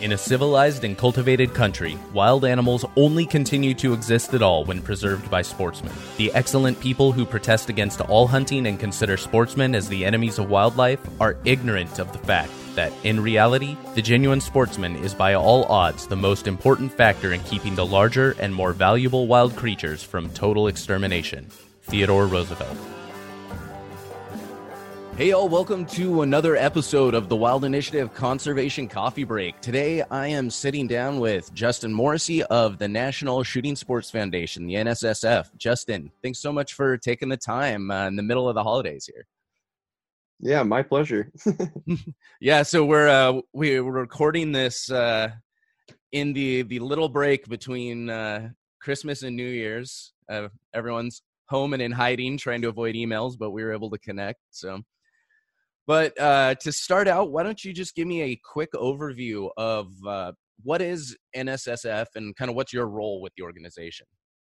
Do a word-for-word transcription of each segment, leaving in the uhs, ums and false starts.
In a civilized and cultivated country, wild animals only continue to exist at all when preserved by sportsmen. The excellent people who protest against all hunting and consider sportsmen as the enemies of wildlife are ignorant of the fact that, in reality, the genuine sportsman is by all odds the most important factor in keeping the larger and more valuable wild creatures from total extermination. Theodore Roosevelt. Hey all, welcome to another episode of the Wild Initiative Conservation Coffee Break. Today I am sitting down with Justin Morrissey of the National Shooting Sports Foundation, the N S S F. Justin, thanks so much for taking the time uh, in the middle of the holidays here. Yeah, my pleasure. Yeah, so we're uh, we're recording this uh, in the, the little break between uh, Christmas and New Year's. Uh, everyone's home and in hiding, trying to avoid emails, but we were able to connect, so... But uh, to start out, why don't you just give me a quick overview of uh, what is N S S F and kind of what's your role with the organization?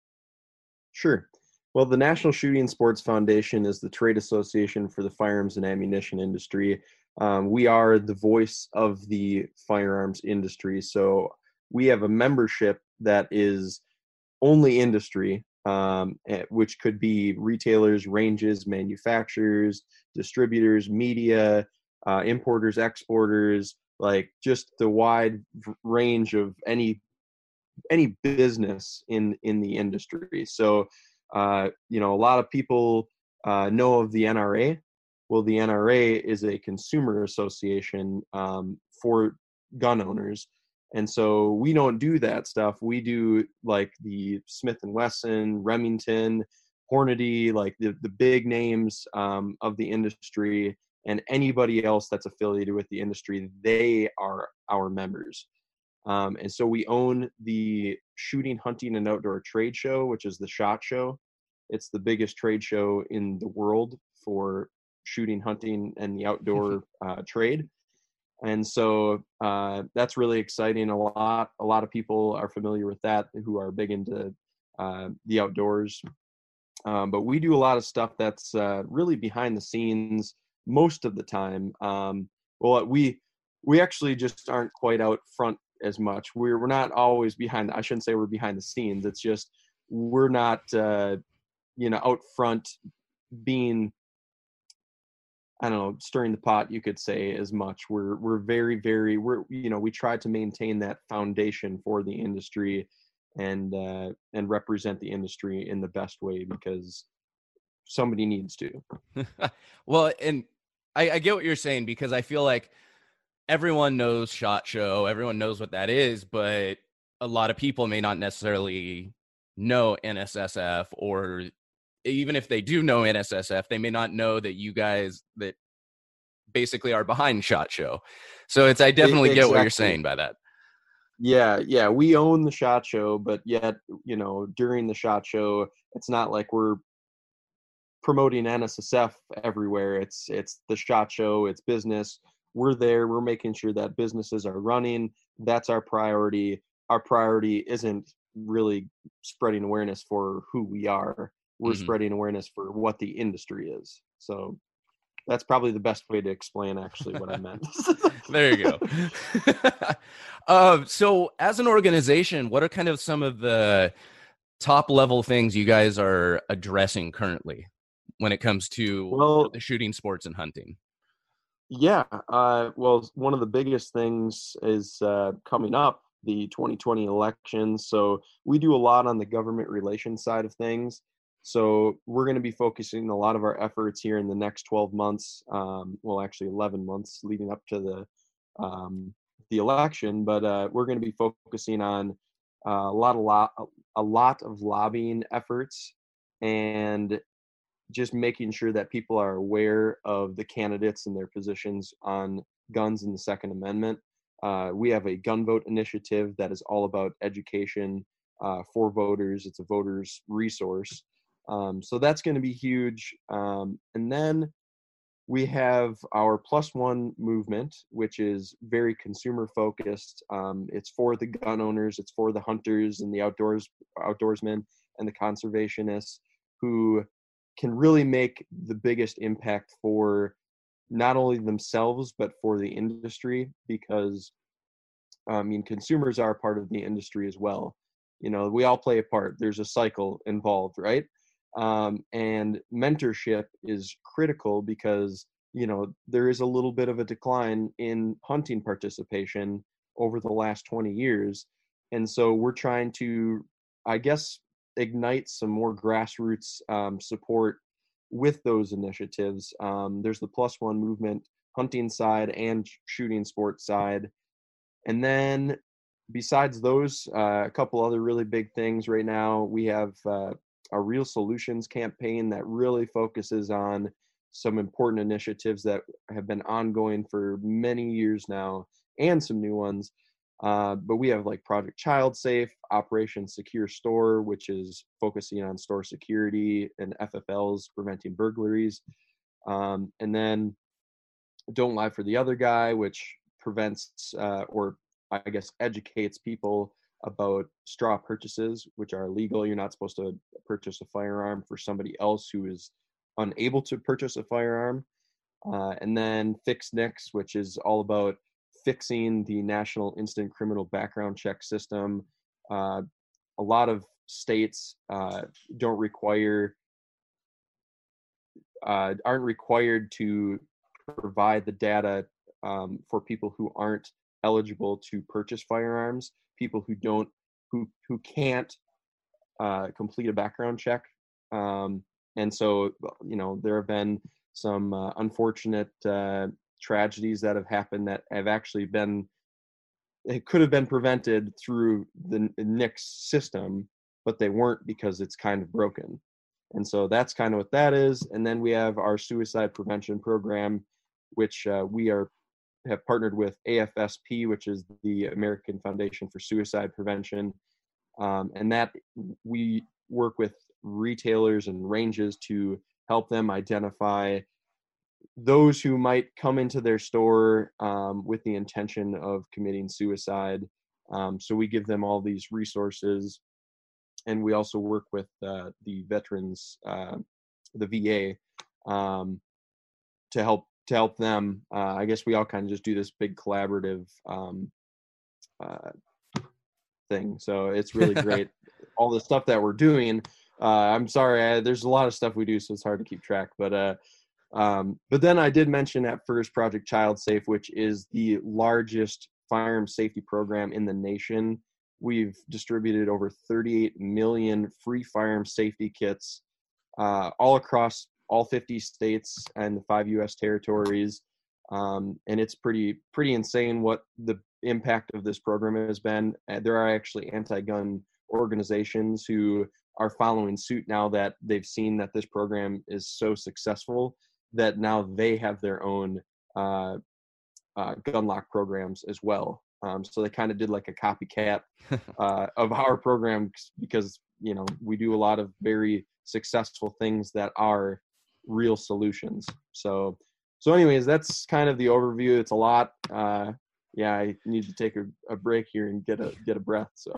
Sure. Well, the National Shooting Sports Foundation is the trade association for the firearms and ammunition industry. Um, we are the voice of the firearms industry. So we have a membership that is only industry, um, which could be retailers, ranges, manufacturers, distributors, media, uh, importers, exporters, like just the wide range of any any business in in the industry. So, uh, you know, a lot of people uh, know of the N R A. Well, the N R A is a consumer association um, for gun owners. And so we don't do that stuff. We do like the Smith and Wesson, Remington, Hornady, like the, the big names um, of the industry, and anybody else that's affiliated with the industry, they are our members. Um, and so we own the Shooting, Hunting, and Outdoor Trade Show, which is the SHOT Show. It's the biggest trade show in the world for shooting, hunting, and the outdoor uh, trade. And so uh, that's really exciting. A lot, a lot of people are familiar with that who are big into uh, the outdoors. Um, but we do a lot of stuff that's uh, really behind the scenes most of the time. Um, well, we we actually just aren't quite out front as much. We're we're not always behind. I shouldn't say we're behind the scenes. It's just we're not uh, you know out front being, I don't know, stirring the pot, you could say, as much. We're we're very, very, we're, you know, we try to maintain that foundation for the industry and uh, and represent the industry in the best way because somebody needs to. Well, and I, I get what you're saying because I feel like everyone knows SHOT Show, everyone knows what that is, but a lot of people may not necessarily know N S S F, or even if they do know N S S F, they may not know that you guys that basically are behind SHOT Show. So it's, I definitely exactly. get what you're saying by that. Yeah. Yeah. We own the SHOT Show, but yet, you know, during the SHOT Show, it's not like we're promoting N S S F everywhere. It's, it's the SHOT Show, it's business. We're there. We're making sure that businesses are running. That's our priority. Our priority isn't really spreading awareness for who we are. We're mm-hmm. spreading awareness for what the industry is. So that's probably the best way to explain actually what I meant. There you go. uh, so as an organization, what are kind of some of the top level things you guys are addressing currently when it comes to well, the shooting sports and hunting? Yeah. Uh, well, one of the biggest things is uh, coming up, the twenty twenty elections. So we do a lot on the government relations side of things. So we're going to be focusing a lot of our efforts here in the next twelve months, um, well, actually eleven months leading up to the um, the election. But uh, we're going to be focusing on uh, a lot of lo- a lot of lobbying efforts and just making sure that people are aware of the candidates and their positions on guns and the Second Amendment. Uh, we have a gun vote initiative that is all about education uh, for voters. It's a voters resource. Um, so that's going to be huge. Um, and then we have our Plus One movement, which is very consumer focused. Um, it's for the gun owners, it's for the hunters and the outdoors outdoorsmen and the conservationists who can really make the biggest impact for not only themselves but for the industry, because I mean, consumers are part of the industry as well. You know, we all play a part. There's a cycle involved, right? Um, and mentorship is critical because, you know, there is a little bit of a decline in hunting participation over the last twenty years. And so we're trying to, I guess, ignite some more grassroots um, support with those initiatives. Um, there's the Plus One movement, hunting side and shooting sports side. And then besides those, uh, a couple other really big things right now, we have uh, a Real Solutions campaign that really focuses on some important initiatives that have been ongoing for many years now, and some new ones. Uh, but we have like Project Child Safe, Operation Secure Store, which is focusing on store security, and F F Ls preventing burglaries. Um, and then Don't Lie for the Other Guy, which prevents uh, or I guess educates people about straw purchases, which are illegal. You're not supposed to purchase a firearm for somebody else who is unable to purchase a firearm. Uh, and then Fix N I C S, which is all about fixing the National Instant Criminal Background Check system. Uh, a lot of states uh, don't require, uh, aren't required to provide the data um, for people who aren't eligible to purchase firearms, people who don't, who who can't uh, complete a background check. Um, and so, you know, there have been some uh, unfortunate uh, tragedies that have happened that have actually been, it could have been prevented through the N I C S system, but they weren't because it's kind of broken. And so that's kind of what that is. And then we have our suicide prevention program, which uh, we are have partnered with A F S P, which is the American Foundation for Suicide Prevention. Um, and that we work with retailers and ranges to help them identify those who might come into their store um, with the intention of committing suicide. Um, so we give them all these resources. And we also work with uh, the veterans, uh, the V A, um, to help to help them. Uh, I guess we all kind of just do this big collaborative um, uh, thing. So it's really great. All the stuff that we're doing. Uh, I'm sorry, I, there's a lot of stuff we do, so it's hard to keep track. But uh, um, but then I did mention at first Project Child Safe, which is the largest firearm safety program in the nation. We've distributed over thirty-eight million free firearm safety kits uh, all across all fifty states and the five U S territories. Um, and it's pretty, pretty insane what the impact of this program has been. Uh, there are actually anti-gun organizations who are following suit now that they've seen that this program is so successful that now they have their own uh, uh, gun lock programs as well. Um, so they kind of did like a copycat uh, of our program because, you know, we do a lot of very successful things that are real solutions. So, so anyways, that's kind of the overview. It's a lot. Uh, yeah, I need to take a, a break here and get a, get a breath. So,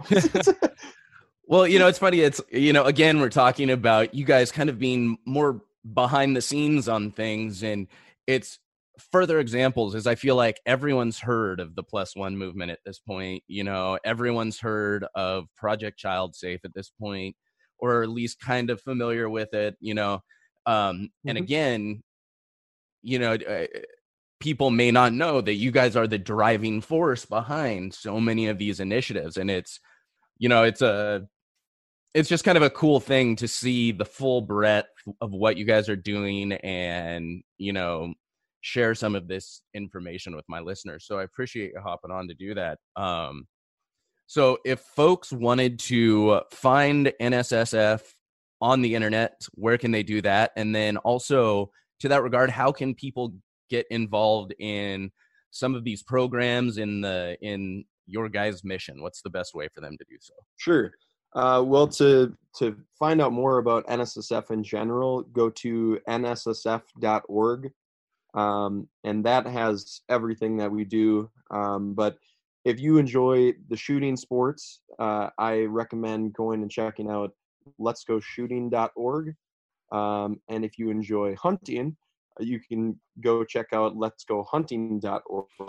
well, you know, it's funny. It's, you know, again, we're talking about you guys kind of being more behind the scenes on things, and it's further examples is I feel like everyone's heard of the Plus One movement at this point. You know, everyone's heard of Project Child Safe at this point, or at least kind of familiar with it, you know. Um, mm-hmm. And again, you know, uh, people may not know that you guys are the driving force behind so many of these initiatives. And it's, you know, it's a, it's just kind of a cool thing to see the full breadth of what you guys are doing and, you know, share some of this information with my listeners. So I appreciate you hopping on to do that. Um, so if folks wanted to find N S S F on the internet, where can they do that? And then also to that regard, how can people get involved in some of these programs in the, in your guys' mission? What's the best way for them to do so? Sure. Uh, well, to to find out more about N S S F in general, go to N S S F dot org, um, and that has everything that we do. Um, but if you enjoy the shooting sports, uh, I recommend going and checking out lets go shooting dot org. Um, and if you enjoy hunting, you can go check out lets go hunting dot org.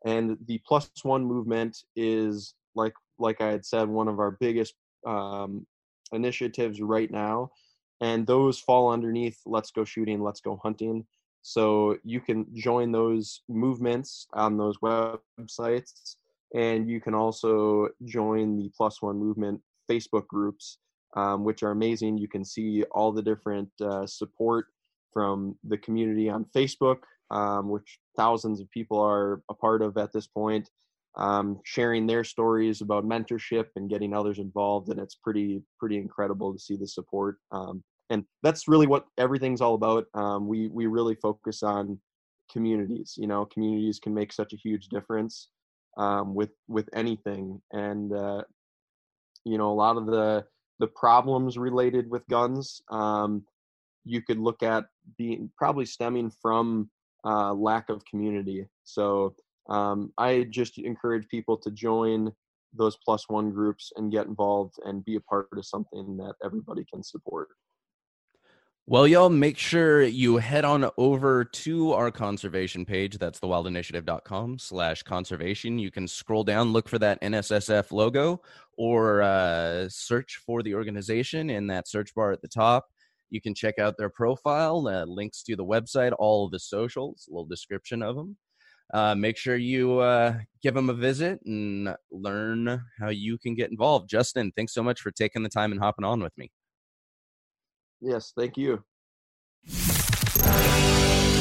And the Plus One movement is, like like I had said, one of our biggest um, initiatives right now. And those fall underneath Let's Go Shooting, Let's Go Hunting. So you can join those movements on those websites, and you can also join the Plus One movement Facebook groups, um, which are amazing. You can see all the different uh, support from the community on Facebook, um, which thousands of people are a part of at this point, um, sharing their stories about mentorship and getting others involved. And it's pretty, pretty incredible to see the support. Um, and that's really what everything's all about. Um, we, we really focus on communities. You know, communities can make such a huge difference um, with, with anything. And, uh, you know, a lot of the, the problems related with guns, um, you could look at being probably stemming from uh, lack of community. So um, I just encourage people to join those Plus One groups and get involved and be a part of something that everybody can support. Well, y'all, make sure you head on over to our conservation page. That's the wild initiative dot com slash conservation. You can scroll down, look for that N S S F logo, or uh, search for the organization in that search bar at the top. You can check out their profile, uh, links to the website, all of the socials, a little description of them. Uh, make sure you uh, give them a visit and learn how you can get involved. Justin, thanks so much for taking the time and hopping on with me. Yes, thank you.